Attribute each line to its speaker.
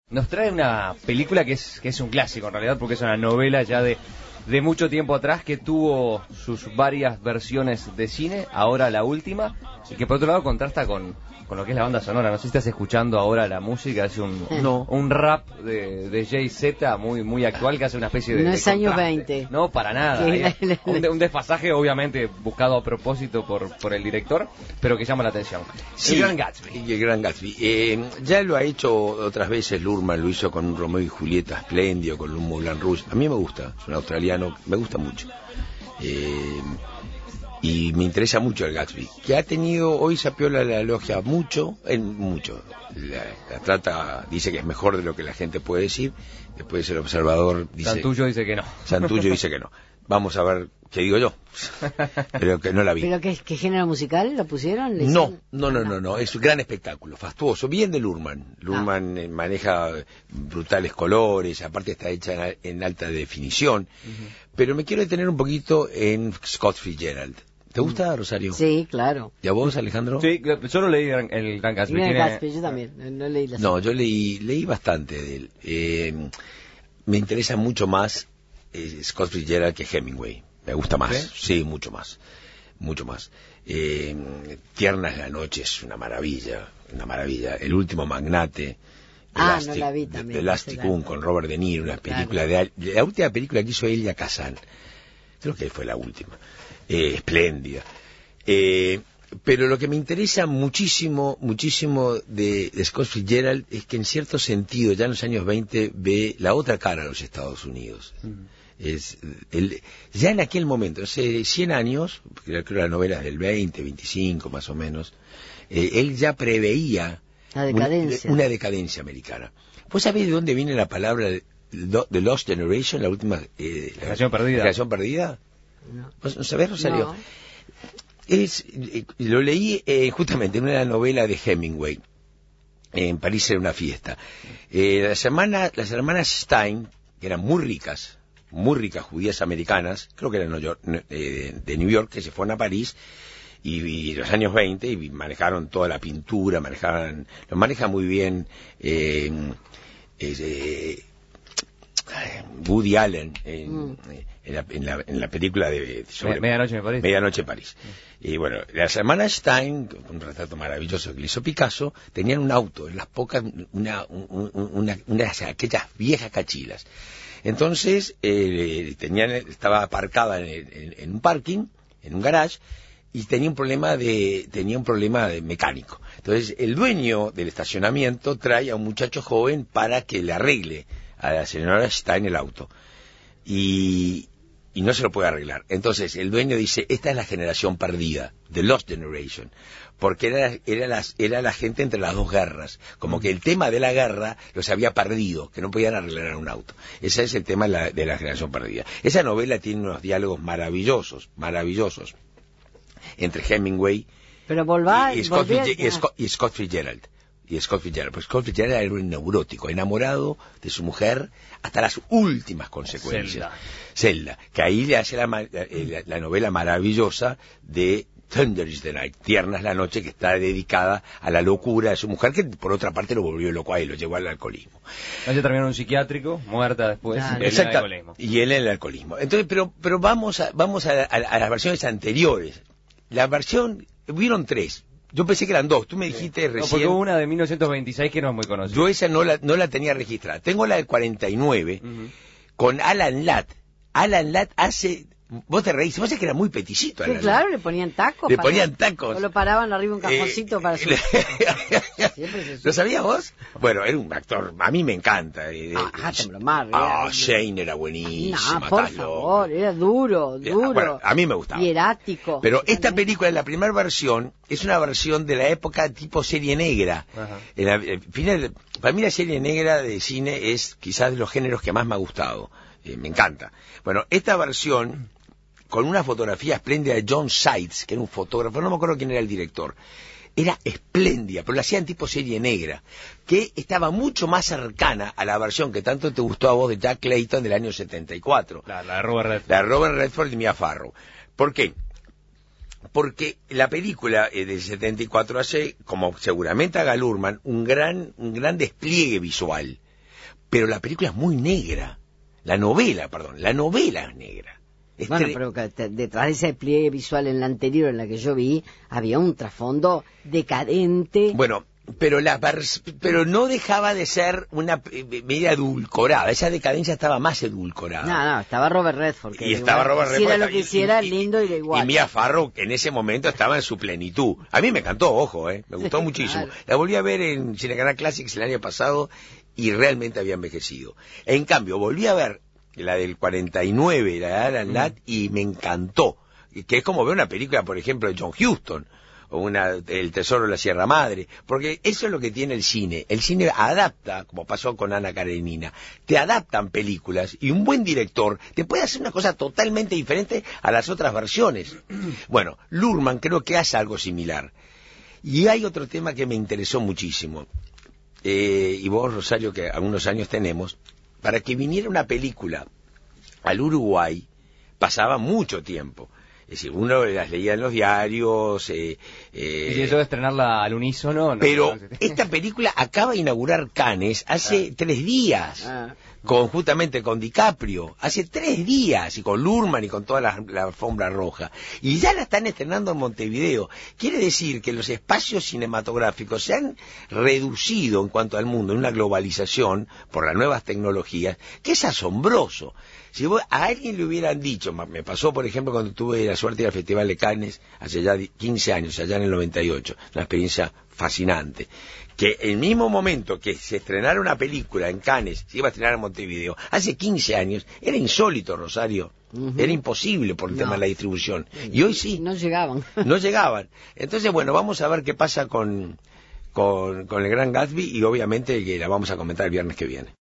Speaker 1: Nos trae una película que es un clásico en realidad, porque es una novela ya de mucho tiempo atrás que tuvo sus varias versiones de cine, ahora la última, y que por otro lado contrasta con lo que es la banda sonora. No sé si estás escuchando ahora la música, es un rap de Jay-Z muy actual que hace una especie de...
Speaker 2: No
Speaker 1: de
Speaker 2: es años
Speaker 1: contraste.
Speaker 2: 20.
Speaker 1: No, para nada. Un desfasaje obviamente buscado a propósito por el director, pero que llama la atención.
Speaker 3: Sí,
Speaker 1: El Gran Gatsby.
Speaker 3: El Gran Gatsby. Ya lo ha hecho otras veces Luhrmann, lo hizo con un Romeo y Julieta espléndido, con un Moulin Rouge. A mí me gusta, es un australiano, me gusta mucho. Y me interesa mucho el Gatsby, que ha tenido, hoy Sapiola la elogia mucho. La trata, dice que es mejor de lo que la gente puede decir. Después el observador dice...
Speaker 1: Santullo dice que no.
Speaker 3: Santullo dice que no. Vamos a ver qué digo yo, pero que no la vi.
Speaker 2: ¿Pero qué género musical lo pusieron?
Speaker 3: No, es un gran espectáculo, fastuoso, bien de Luhrmann. Luhrmann maneja brutales colores, aparte está hecha en alta definición. Pero me quiero detener un poquito en Scott Fitzgerald. ¿Te gusta, Rosario?
Speaker 2: Sí, claro.
Speaker 3: ¿Y a vos, Alejandro?
Speaker 1: Sí, yo no leí el Gran Gatsby.
Speaker 2: El Gran Gatsby, yo también, no leí la
Speaker 3: No, yo leí bastante de él. Me interesa mucho más Scott Fitzgerald que Hemingway. Me gusta más, sí, mucho más. Tierna es la noche, es una maravilla. El último magnate,
Speaker 2: no la vi también.
Speaker 3: de Elastic Moon con Robert De Niro, una película la última película que hizo Elia Kazan. Creo que fue la última. Espléndida. Pero lo que me interesa muchísimo de Scott Fitzgerald es que en cierto sentido, ya en los años 20, ve la otra cara de los Estados Unidos. Ya en aquel momento, hace 100 años, creo que la novela es del 20, 25 más o menos, él ya preveía una decadencia americana. ¿Vos sabés de dónde viene la palabra The Lost Generation, la última...
Speaker 1: Generación perdida.
Speaker 3: ¿Generación perdida?
Speaker 2: No.
Speaker 3: ¿No sabés, Rosario?
Speaker 2: No.
Speaker 3: Lo leí justamente en una novela de Hemingway. En París era una fiesta. Las hermanas Stein, que eran muy ricas judías americanas, creo que eran de New York, que se fueron a París y en los años 20 y manejaron toda la pintura, lo maneja muy bien Woody Allen en la película sobre
Speaker 1: Medianoche en París.
Speaker 3: Medianoche en París. Y bueno, las hermanas Stein, un retrato maravilloso que le hizo Picasso, tenían un auto, en las pocas, una de aquellas viejas cachilas. Entonces, estaba aparcada en un parking, en un garage, y tenía un problema de mecánico. Entonces, el dueño del estacionamiento trae a un muchacho joven para que le arregle a la señora Stein el auto. Y no se lo puede arreglar. Entonces, el dueño dice, esta es la generación perdida, the lost generation, porque era la gente entre las dos guerras, como que el tema de la guerra los había perdido, que no podían arreglar un auto. Ese es el tema de la generación perdida. Esa novela tiene unos diálogos maravillosos, entre Hemingway y Scott Fitzgerald. Pues Scott Fitzgerald era un neurótico, enamorado de su mujer hasta las últimas consecuencias. Zelda, que ahí le hace la novela maravillosa de Thunder is the Night, Tierna es la noche, que está dedicada a la locura de su mujer, que por otra parte lo volvió loco a él, lo llevó al alcoholismo.
Speaker 1: Ella terminó en un psiquiátrico, muerta después,
Speaker 3: Exacto. Y él en el alcoholismo. Entonces, pero vamos a las versiones anteriores. Hubieron 3. Yo pensé que eran 2, tú me dijiste recién...
Speaker 1: No, porque hubo una de 1926 que no es muy conocida.
Speaker 3: Yo esa no la tenía registrada. Tengo la del 49, con Alan Ladd. Alan Ladd hace... Vos te reís, vos es que era muy peticito.
Speaker 2: Sí, claro, le ponían tacos.
Speaker 3: O
Speaker 2: lo paraban arriba un cajoncito para su...
Speaker 3: ¿Lo sabías vos? Bueno, era un actor, a mí me encanta. Shane era buenísimo.
Speaker 2: No, por favor, era duro.
Speaker 3: Bueno, a mí me gustaba.
Speaker 2: Hierático.
Speaker 3: Pero esta película, la primera versión, es una versión de la época tipo serie negra. Para mí la serie negra de cine es quizás de los géneros que más me ha gustado. Me encanta. Bueno, esta versión, con una fotografía espléndida de John Sides, que era un fotógrafo, no me acuerdo quién era el director, era espléndida, pero la hacían tipo serie negra, que estaba mucho más cercana a la versión que tanto te gustó a vos de Jack Clayton del año 74.
Speaker 1: La de Robert Redford.
Speaker 3: La de Robert Redford y Mia Farrow. ¿Por qué? Porque la película del 74 hace, como seguramente haga Luhrmann, un gran despliegue visual. pero la película es muy negra. La novela es negra.
Speaker 2: Bueno, pero detrás de ese despliegue visual en la anterior, en la que yo vi, había un trasfondo decadente.
Speaker 3: Bueno, pero no dejaba de ser una media edulcorada. Esa decadencia estaba más edulcorada.
Speaker 2: No, estaba Robert Redford.
Speaker 3: Y estaba Robert Redford.
Speaker 2: Hiciera lo que hiciera, lindo y de igual.
Speaker 3: Y Mia Farrow, que en ese momento estaba en su plenitud. A mí me encantó, ojo, me gustó muchísimo.
Speaker 2: Claro.
Speaker 3: La volví a ver en Cinecanal Classics el año pasado y realmente había envejecido. En cambio, volví a ver la del 49, la de Alan Ladd, y me encantó. Que es como ver una película, por ejemplo, de John Huston, o El Tesoro de la Sierra Madre, porque eso es lo que tiene el cine. El cine adapta, como pasó con Ana Karenina, te adaptan películas y un buen director te puede hacer una cosa totalmente diferente a las otras versiones. Bueno, Luhrmann creo que hace algo similar. Y hay otro tema que me interesó muchísimo, y vos, Rosario, que algunos años tenemos, para que viniera una película al Uruguay pasaba mucho tiempo. Es decir, uno las leía en los diarios.
Speaker 1: Y eso de estrenarla al unísono. No,
Speaker 3: pero esta película acaba de inaugurar Cannes hace 3 días. Justamente con DiCaprio, hace 3 días, y con Luhrmann y con toda la alfombra roja. Y ya la están estrenando en Montevideo. Quiere decir que los espacios cinematográficos se han reducido en cuanto al mundo, en una globalización por las nuevas tecnologías, que es asombroso. Si a alguien le hubieran dicho, me pasó por ejemplo cuando tuve la suerte de ir al Festival de Cannes, hace ya 15 años, allá en el 98, una experiencia fascinante, que el mismo momento que se estrenara una película en Cannes, se iba a estrenar en Montevideo, hace 15 años, era insólito, Rosario. Era imposible por el tema de la distribución. Y hoy sí.
Speaker 2: No llegaban.
Speaker 3: No llegaban. Entonces, bueno, vamos a ver qué pasa con el Gran Gatsby, y obviamente que la vamos a comentar el viernes que viene.